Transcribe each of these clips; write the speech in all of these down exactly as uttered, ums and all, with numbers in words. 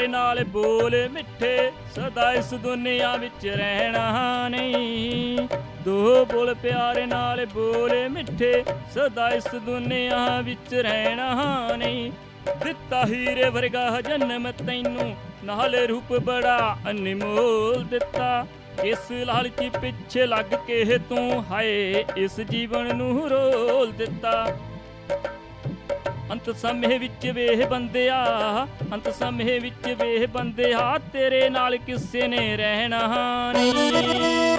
ਪਿਆਰੇ ਨਾਲ ਬੋਲ ਮਿੱਠੇ, ਸਦਾ ਇਸ ਦੁਨੀਆ ਵਿੱਚ ਰਹਿਣਾ ਨਹੀਂ। ਦੋ ਬੋਲ ਪਿਆਰੇ ਨਾਲ ਬੋਲ ਮਿੱਠੇ, ਸਦਾ ਇਸ ਦੁਨੀਆ ਵਿੱਚ ਰਹਿਣਾ ਨਹੀਂ। ਦਿੱਤਾ ਹੀਰੇ ਵਰਗਾ ਜਨਮ ਤੈਨੂੰ, ਨਾਲ ਰੂਪ ਬੜਾ ਅਨਮੋਲ ਦਿੱਤਾ। ਇਸ ਲਾਲਚੀ ਪਿੱਛੇ ਲੱਗ ਕੇ ਤੂੰ ਹਾਏ ਇਸ ਜੀਵਨ ਨੂੰ ਰੋਲ ਦਿੱਤਾ। ਅੰਤ ਸਮੇਂ ਵਿੱਚ ਵੇਹ ਬੰਦਿਆ, ਅੰਤ ਸਮੇਂ ਵਿੱਚ ਵੇਹ ਬੰਦਿਆ, ਤੇਰੇ ਨਾਲ ਕਿਸੇ ਨੇ ਰਹਿਣਾ ਨਹੀਂ।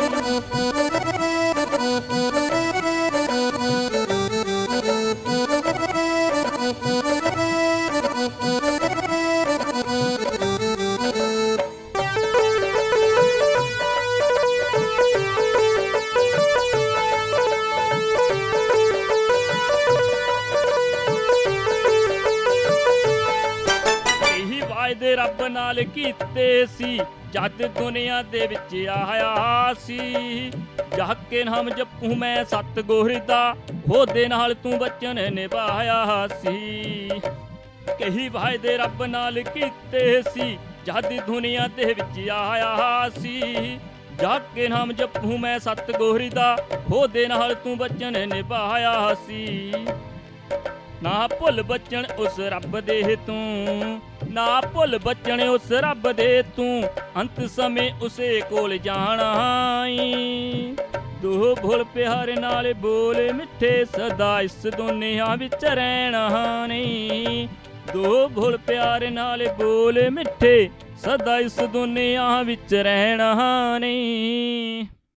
ਵਾਅਦੇ ਰੱਬ ਨਾਲ ਕੀਤੇ ਸੀ, ਜਦ ਦੁਨੀਆ ਦੇ ਵਿੱਚ ਆਇਆ ਸੀ। ਜਾ ਕੇ ਨਾਮ ਜਪੂ ਮੈਂ ਸਤਿਗੁਰ ਦਾ, ਉਹਦੇ ਨਾਲ ਤੂੰ ਬਚਨ ਨਿਭਾਇਆ ਸੀ। ਕਈ ਵਾਅਦੇ ਰੱਬ ਨਾਲ ਕੀਤੇ ਸੀ, ਜਦ ਦੁਨੀਆ ਦੇ ਵਿੱਚ ਆਇਆ ਸੀ। ਜਾ ਕੇ ਨਾਮ ਜਪੂ ਮੈਂ ਸਤਿਗੁਰ ਦਾ, ਉਹਦੇ ਨਾਲ ਤੂੰ ਬਚਨ ਨਿਭਾਇਆ ਸੀ। ਨਾ ਭੁੱਲ ਬਚਨ ਉਸ ਰੱਬ ਦੇ ਤੂੰ, ਨਾ ਭੁੱਲ ਬਚਨ ਉਸ ਰੱਬ ਦੇ ਤੂੰ, ਅੰਤ ਸਮੇਂ ਉਸੇ ਕੋਲ ਜਾਣਾ ਈ। ਦੋ ਬੋਲ ਪਿਆਰੇ ਨਾਲ ਬੋਲ ਮਿੱਠੇ, ਸਦਾ ਇਸ ਦੁਨੀਆ ਵਿੱਚ ਰਹਿਣਾ ਨਹੀਂ। ਦੋ ਬੋਲ ਪਿਆਰੇ ਨਾਲ ਬੋਲ ਮਿੱਠੇ, ਸਦਾ ਇਸ ਦੁਨੀਆ ਵਿੱਚ ਰਹਿਣਾ ਨਹੀਂ।